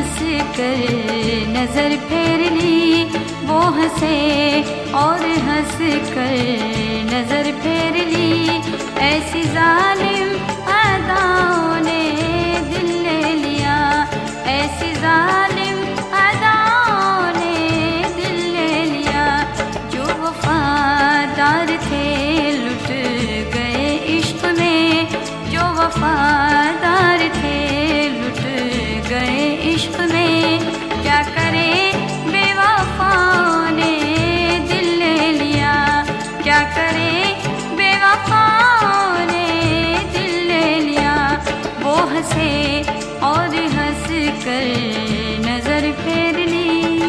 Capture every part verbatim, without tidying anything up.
हंस कर नजर फेर ली, वो हंसे और हंस कर नजर फेर ली। ऐसी जालिम अदाओं ने दिल ले लिया, ऐसी जालिम अदाओं ने दिल ले लिया। जो वफादार थे लुट गए इश्क में, जो वफादार थे लुट गए इश्क में। क्या करे बेवफाओं ने दिल ले लिया, क्या करे बेवफाओं ने दिल ले लिया। वो हंसे और हंस कर नजर फेर ली।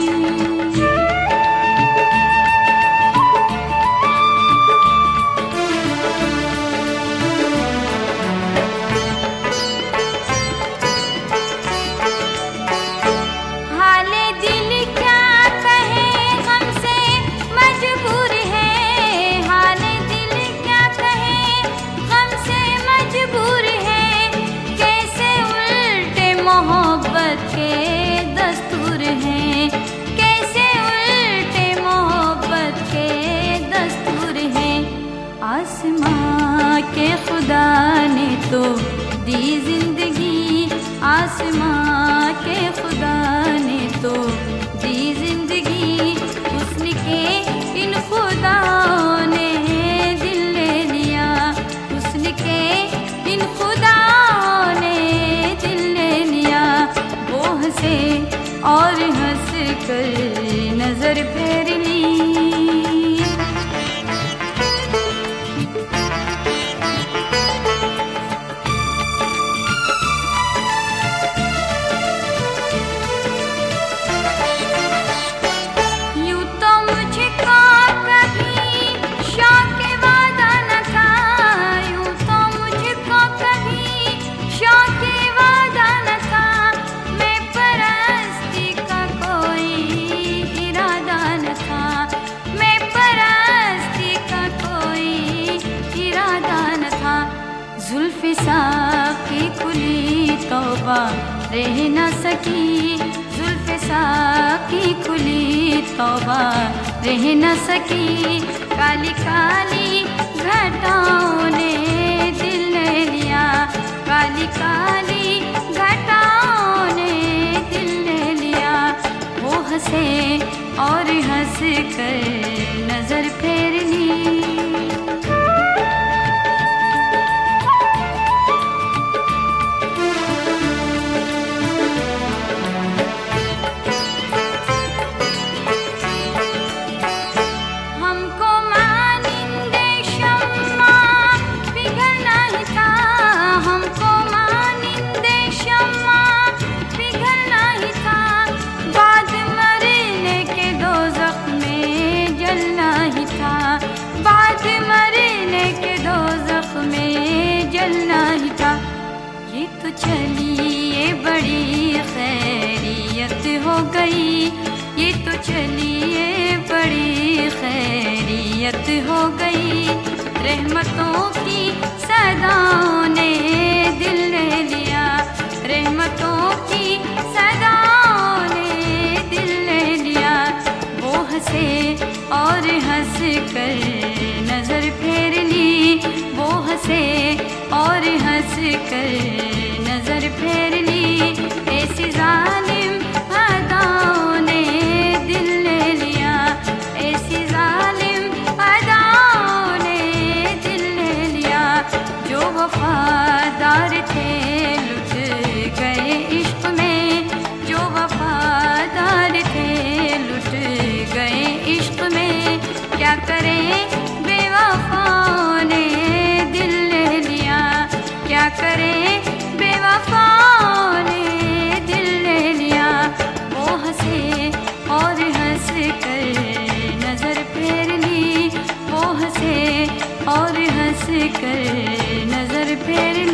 आसमां के खुदा ने तो दी जिंदगी, आसमां के खुदा ने तो दी जिंदगी। हुस्न के इन खुदाओं ने दिल ले लिया, हुस्न के इन खुदाओं ने दिल ले लिया। वो हंसे और हंस कर नजर फेर ली। जुल्फ़े साक़ी खुली तौबा रह न सकी, जुल्फ़े साक़ी खुली तौबा रह न सकी। काली काली घटाओं ने दिल ले लिया, काली काली घटाओं ने दिल ले लिया। वो हंसे और हंस कर नजर फेर ली। ये तो चली ये बड़ी खैरियत हो गई, ये तो चली ये बड़ी खैरियत हो गई। रहमतों की सदाओं ने दिल ले लिया, रहमतों की सदाओं ने दिल ले लिया। वो हंसे और हंस कर नजर फेर ली, वो हंसे और हंस कर नजर फेर ली। ऐसी जालिम अदाओं ने दिल ले लिया, ऐसी जालिम अदाओं ने दिल ले लिया। जो वफादार थे लुट गए इश्क में, जो वफादार थे लुट गए इश्क में। क्या करें बेवफाओं ने दिल ले लिया, क्या करें बेवफाओं ने दिल ले लिया। वो हंसे और हंस कर नजर फेर ली, वो हंसे और हंस कर नजर फेर ली।